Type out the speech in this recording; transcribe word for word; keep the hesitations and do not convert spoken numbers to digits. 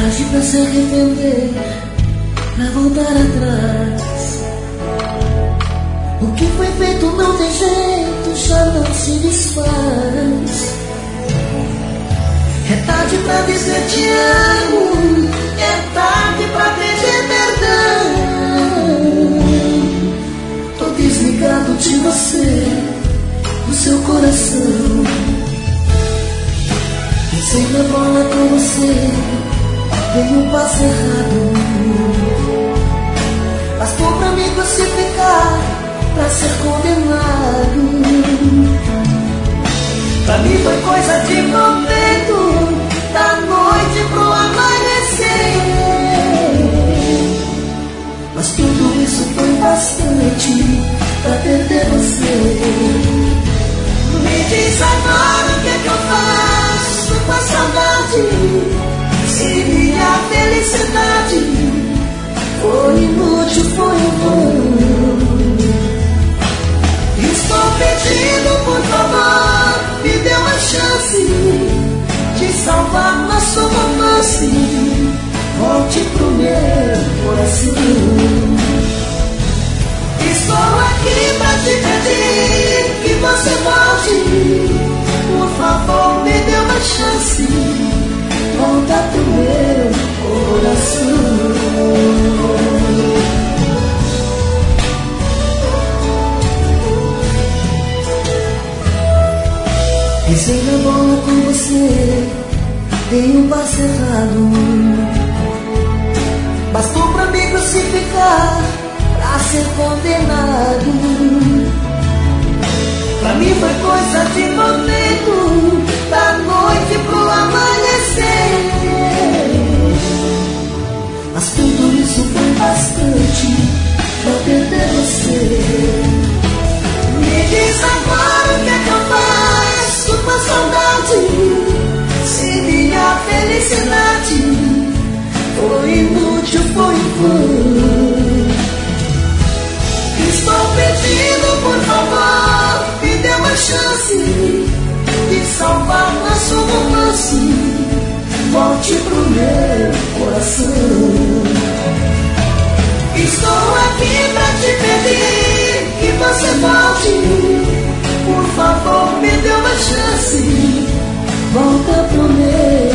Age pra se arrepender, pra voltar atrás. O que foi feito não tem jeito, já não se desfaz. É tarde pra dizer te amo, é tarde pra pedir perdão. Tô desligado de você, do seu coração. Pensei na bola com você, dei um passo errado. Bastou pra me crucificar, pra ser condenado. Pra mim foi coisa de momento, da noite pro amanhecer. Mas tudo isso foi bastante pra perder você. Me diz agora o que é que eu faço com a saudade, se minha felicidade foi inútil, foi em vão. Estou pedindo, por favor, me dê uma chance de salvar nosso romance. Volte pro meu coração. Estou aqui pra te pedir que você volte. Por favor, me dê uma chance. Volta pro meu coração. Pisei na bola com você, dei um passo errado. Bastou pra me crucificar, pra ser condenado. Pra mim foi coisa de momento, da noite pro amanhecer. Mas tudo isso foi bastante pra perder você. Me diz agora o que é que eu faço com a saudade, se minha felicidade foi inútil, foi em vão. Estou pedindo, por favor, me dê uma chance de salvar nosso romance. Volte pro meu coração. Estou aqui pra te pedir que você volte. Por favor, me dê uma chance. Volta pro meu